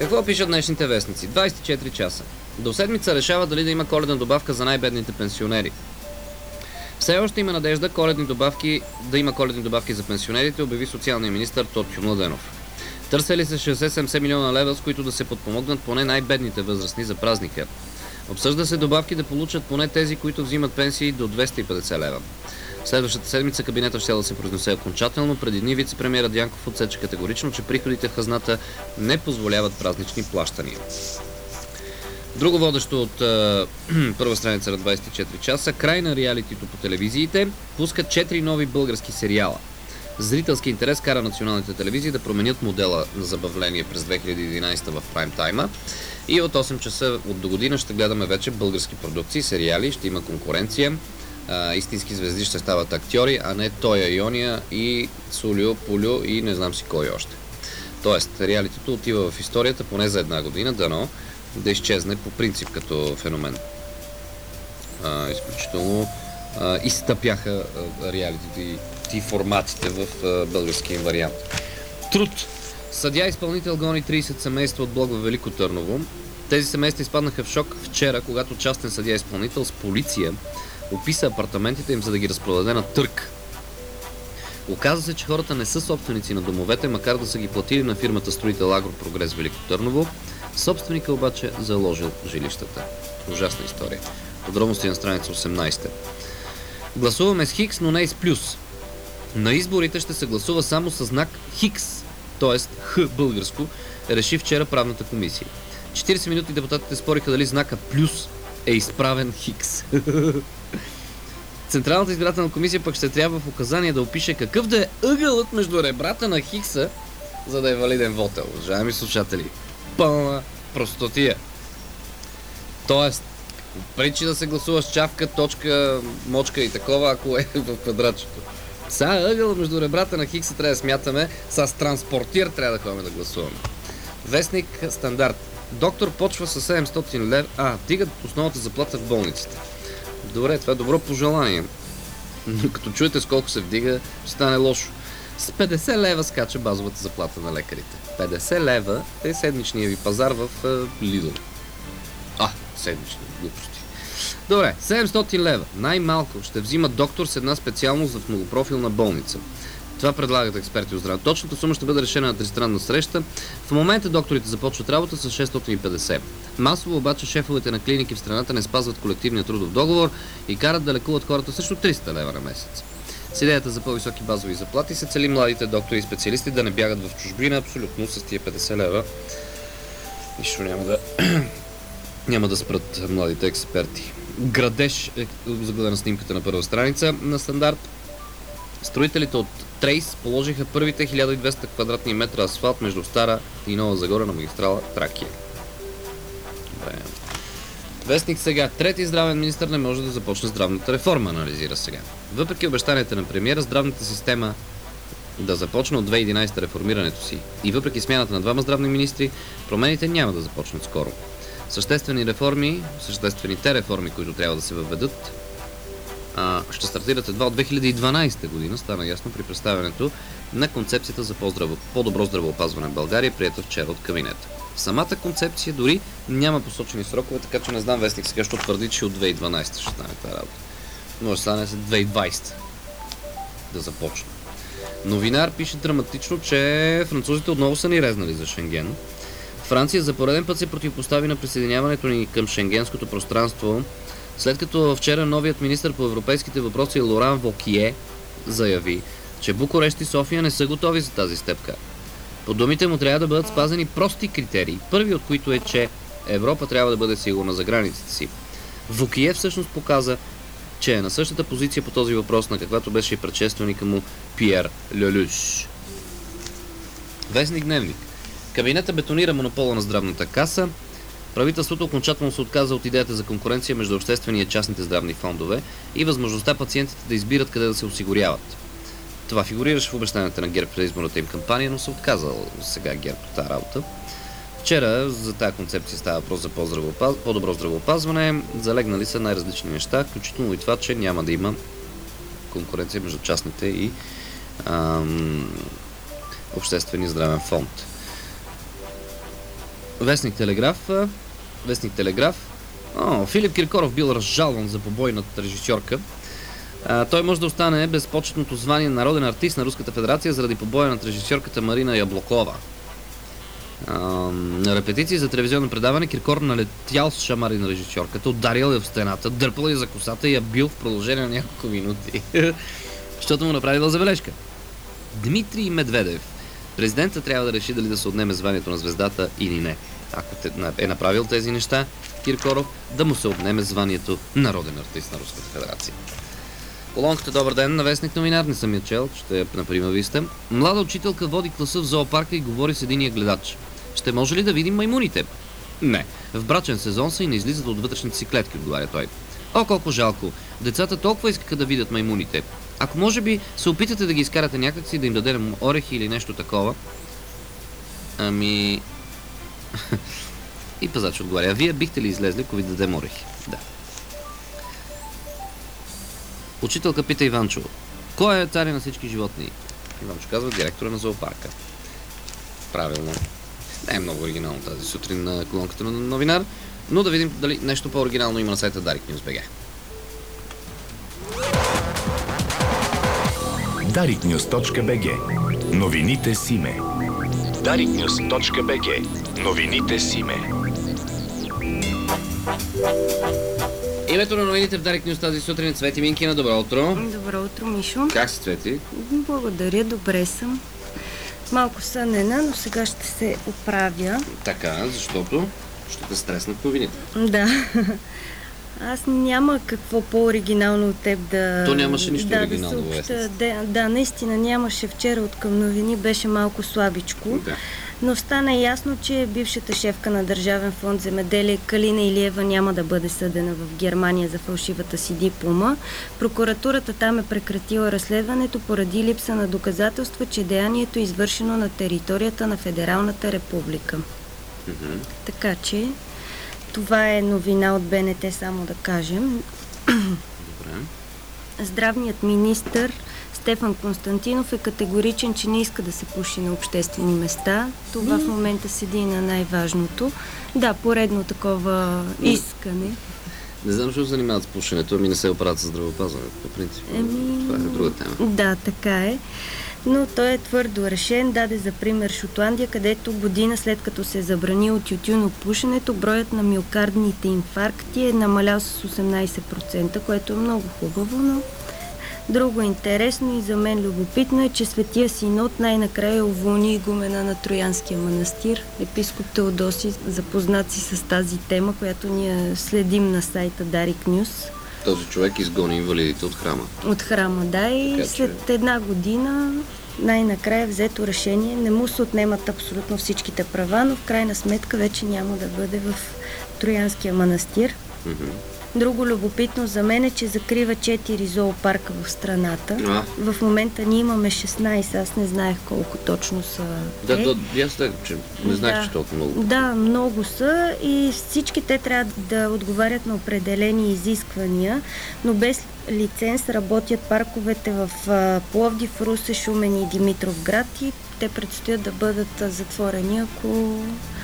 Какво пишат днешните вестници? 24 часа. До седмица решава дали да има коледна добавка за най-бедните пенсионери. Все още има надежда да има коледни добавки за пенсионерите, обяви социалния министър Тотю Младенов. Търсели се 60-70 милиона лева, с които да се подпомогнат поне най-бедните възрастни за празника. Обсъжда се добавки да получат поне тези, които взимат пенсии до 250 лева. Следващата седмица кабинета ще да се произнесе окончателно. Преди дни вице-премиера Дянков отсече категорично, че приходите в хазната не позволяват празнични плащания. Друго водещо от първа страница на 24 часа. Край на реалитито по телевизиите. Пускат 4 нови български сериала. Зрителски интерес кара националните телевизии да променят модела на забавление през 2011 в прайм тайма. И от 8 часа от до година ще гледаме вече български продукции, сериали, ще има конкуренция. Истински звезди ще стават актьори, а не Тоя Йония и Сулио, Пулю и не знам си кой още. Тоест, реалитето отива в историята поне за една година, дано да изчезне по принцип като феномен. Изключително изтъпяха реалитите и форматите в българския вариант. Труд. Съдия изпълнител гони 30 семейства от блок във Велико Търново. Тези семейства изпаднаха в шок вчера, когато частен съдия изпълнител с полиция описа апартаментите им, за да ги разпродаде на търг. Оказва се, че хората не са собственици на домовете, макар да са ги платили на фирмата строител Агропрогрес Велико Търново. Собственика обаче заложил жилищата. Ужасна история. Подробности на страница 18. Гласуваме с Хикс, но не и с плюс. На изборите ще се гласува само с знак Хикс, т.е. Х българско, реши вчера правната комисия. 40 минути депутатите спориха дали знака плюс е изправен Хикс. Централната избирателна комисия пък ще трябва в указание да опише какъв да е ъгълът между ребрата на Хикса, за да е валиден вотел. Уважаеми слушатели, пълна простотия. Тоест, причи да се гласува с чавка, точка, мочка и такова, ако е в квадратчето. Сега ъгъл между ребрата на Хикса трябва да смятаме, с транспортир трябва да ходим да гласуваме. Вестник Стандарт. Доктор почва с 700 лев. Дигат основната заплата в болниците. Добре, това е добро пожелание. Но като чуете с колко се вдига, ще стане лошо. С 50 лева скача базовата заплата на лекарите. 50 лева е седмичния ви пазар в Lidl. Седмични глупости. Добре, 700 лева. Най-малко ще взима доктор с една специалност в многопрофилна болница. Това предлагат експерти от здраве. Точната сума ще бъде решена на тристранна среща. В момента докторите започват работа с 650. Масово обаче шефовете на клиники в страната не спазват колективния трудов договор и карат да лекуват хората срещу 300 лева на месец. С идеята за по-високи базови заплати се цели младите доктори и специалисти да не бягат в чужбина абсолютно с тия 50 лева. Нищо няма да спрат младите експерти. Градеж е загледана снимката на първа страница на Стандарт. Строителите от Трейс положиха първите 1200 квадратни метра асфалт между Стара и Нова Загора на магистрала Тракия. Добре. Вестник сега. Трети здравен министър не може да започне здравната реформа, анализира сега. Въпреки обещанията на премиера, здравната система да започне от 2011 реформирането си и въпреки смяната на двама здравни министри, промените няма да започнат скоро. Съществените реформи, които трябва да се въведат, ще стартират едва от 2012 година, стана ясно при представянето на концепцията за по-добро здравеопазване в България, приета вчера от кабинета. В самата концепция дори няма посочени срокове, така че не знам вестник сега ще твърди, че от 2012 ще стане тази работа. Може да стане след 2020 да започне. Новинар пише драматично, че французите отново са ни резнали за Шенген. Франция за пореден път се противопостави на присъединяването ни към шенгенското пространство, след като вчера новият министър по европейските въпроси Лоран Вокие заяви, че Букурещ и София не са готови за тази стъпка. По думите му трябва да бъдат спазени прости критерии, първи от които е, че Европа трябва да бъде сигурна за границите си. Вокие всъщност показа, че е на същата позиция по този въпрос, на каквато беше и предшественика му Пиер Лелюш. Вестник Дневник. Кабинета бетонира монопола на здравната каса. Правителството окончателно се отказа от идеята за конкуренция между обществени и частните здравни фондове и възможността пациентите да избират къде да се осигуряват. Това фигурираше в обещанията на ГЕРБ през изборната им кампания, но се отказал сега ГЕРБ от тази работа. Вчера за тази концепция става въпрос за по-добро здравеопазване. Залегнали са най-различни неща, включително и това, че няма да има конкуренция между частните и обществения здравен фонд. Вестник Телеграф. Филип Киркоров бил разжалван за побой над режисьорка. Той може да остане без почетното звание народен артист на Руската федерация заради побоя над режисьорката Марина Яблокова. На репетиции за телевизионно предаване Киркор налетял с шамари на режисьорката, ударил я в стената, дърпал я за косата и я бил в продължение на няколко минути, защото му направила забележка. Дмитрий Медведев. Президента трябва да реши дали да се отнеме званието на звездата или не. Ако е направил тези неща, Киркоров, да му се отнеме званието народен артист на Руската федерация. Колонката "Добър ден" на Вестник Новинар, не съм я чел, ще я например ви сте. Млада учителка води класа в зоопарка и говори с единия гледач. Ще може ли да видим маймуните? Не. В брачен сезон са и не излизат от вътрешните си клетки, отговаря той. О, колко жалко. Децата толкова искаха да видят маймуните. Ако може би се опитате да ги изкарате някакси, да им дадем орехи или нещо такова. И пазач отговаря: вие бихте ли излезли, ако ви дадем орехи? Да. Учителка пита Иванчо: кой е царя на всички животни? Иванчо казва: директора на зоопарка. Правилно. Не е много оригинално тази сутрин на колонката на Новинар, но да видим дали нещо по-оригинално има на сайта DarikNews.bg. DarikNews.bg. Новините с име. DarikNews.bg. Новините с име. Името на новините в Дарик Нюз тази сутрин. Цвети Минкина, добро утро. Добро утро, Мишо. Как си, Цвети? Благодаря, добре съм. Малко сънена, но сега ще се оправя. Така, защото ще те стреснат новините. Да. Аз няма какво по-оригинално от теб да... То нямаше нищо оригинално да във вестниците. Да, наистина нямаше. Вчера от към новини беше малко слабичко. Да. Но стана ясно, че бившата шефка на Държавен фонд земеделие Калина Илиева няма да бъде съдена в Германия за фалшивата си диплома. Прокуратурата там е прекратила разследването поради липса на доказателства, че деянието е извършено на територията на Федералната република. Така че това е новина от БНТ, само да кажем. Добре. Здравният министър Стефан Константинов е категоричен, че не иска да се пуши на обществени места. Това в момента седи на най-важното. Да, поредно такова искане. Не знам, защо се занимават с пушенето, ами не се оправят с здравеопазването, по принцип. Това е друга тема. Да, така е. Но той е твърдо решен. Даде за пример Шотландия, където година след като се е забранило тютюнопушенето, броят на миокардните инфаркти е намалял с 18%, което е много хубаво, но друго интересно и за мен любопитно е, че Светия Синод най-накрая уволни игумена на Троянския манастир, епископ Теодоси, запознат си с тази тема, която ние следим на сайта Дарик Нюз. Този човек изгони инвалидите от храма. От храма, да, и така, след една година най-накрая взето решение. Не му се отнемат абсолютно всичките права, но в крайна сметка вече няма да бъде в Троянския манастир. Друго любопитно за мен е, че закрива 4 зоопарка в страната. В момента ние имаме 16, аз не знаех колко точно са те. Аз че не знаех, че толкова много. Да, много са и всички те трябва да отговарят на определени изисквания, но без лиценз работят парковете в Пловдив, Русе, Шумен и Димитровград и те предстоят да бъдат затворени, ако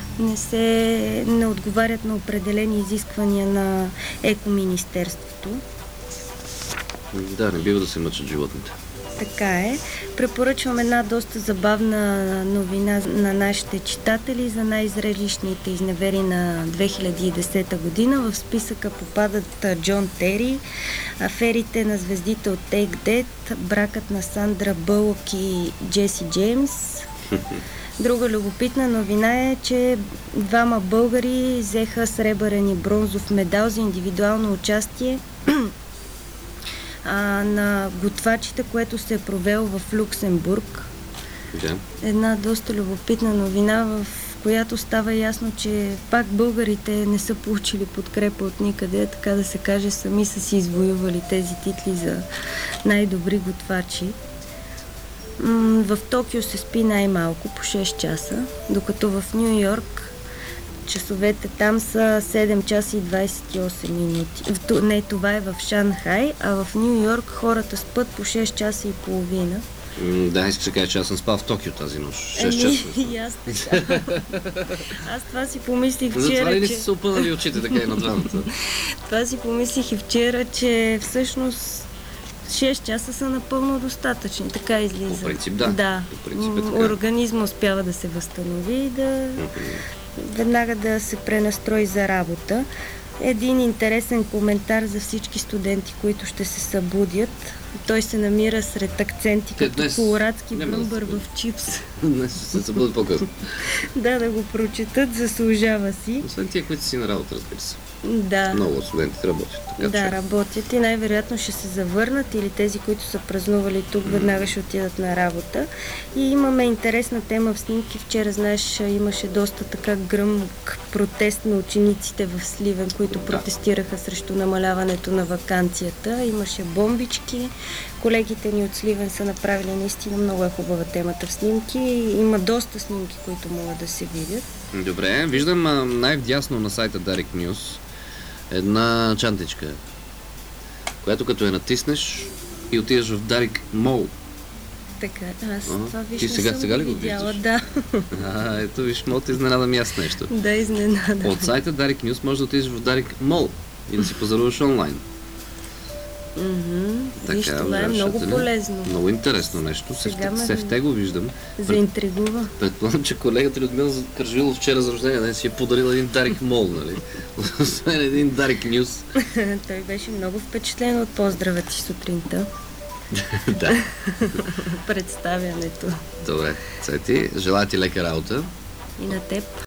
не отговарят на определени изисквания на Екоминистерството. Да, не бива да се мъчат животните. Така е. Препоръчвам една доста забавна новина на нашите читатели за най-зрелищните изневери на 2010 година. В списъка попадат Джон Тери, аферите на звездите от Take That, бракът на Сандра Бълък и Джеси Джеймс. Друга любопитна новина е, че 2 българи взеха сребърен и бронзов медал за индивидуално участие на готвачите, което се е провело в Люксембург. Една доста любопитна новина, в която става ясно, че пак българите не са получили подкрепа от никъде, така да се каже, сами са си извоювали тези титли за най-добри готвачи. В Токио се спи най-малко по 6 часа, докато в Ню Йорк часовете там са 7 часа и 28 минути. Не, това е в Шанхай, а в Ню Йорк хората спят по 6 часа и половина. Да, искаш да кажа, че аз съм спал в Токио тази нощ. 6 часа. И аз така. Аз това си помислих вчера, Затова ли не че... си се опънали очите така и на двамата? Това си помислих и вчера, че всъщност 6 часа са напълно достатъчни. Така излиза. По принцип, да. Да. По принцип е така. Организма успява да се възстанови и да веднага да се пренастрои за работа. Един интересен коментар за всички студенти, които ще се събудят. Той се намира сред акценти като днес колорадски няма да бръмбър се в чипс. Днес ще се събудят по-късно. Да го прочетат, заслужава си. Освен тия, които си на работа, разбира се. Да. Много от студентите работят. Така, Да, че... работят и най-вероятно ще се завърнат или тези, които са празнували тук, веднага ще отидат на работа. И имаме интересна тема в снимки. Вчера, знаеш, имаше доста така гръмък протест на учениците в Сливен, които протестираха срещу намаляването на ваканцията. Имаше бомбички. Колегите ни от Сливен са направили наистина много хубава темата в снимки. Има доста снимки, които могат да се видят. Добре, виждам най-вдясно на сайта Dark News една чантичка, която като я натиснеш и отидеш в Dark Mall. Така, аз това виж ти не сега съм ли го видяла, виждаш? да. Ето виж, мога да изненадам и аз нещо. Да, изненада. От сайта Dark News можеш да отидеш в Dark Mall и да си пазаруваш онлайн. Виж, това е много полезно. Много интересно нещо. Сефте го виждам. Заинтригува. Предполагам, че колегата Людмила Кържилов вчера за рождения ден си е подарил един Dark Mall, нали? Освен един Dark News. Той беше много впечатлен от поздрава ти сутринта. Да. Представянето. Добре, Цвети, желая ти лека работа. И на теб.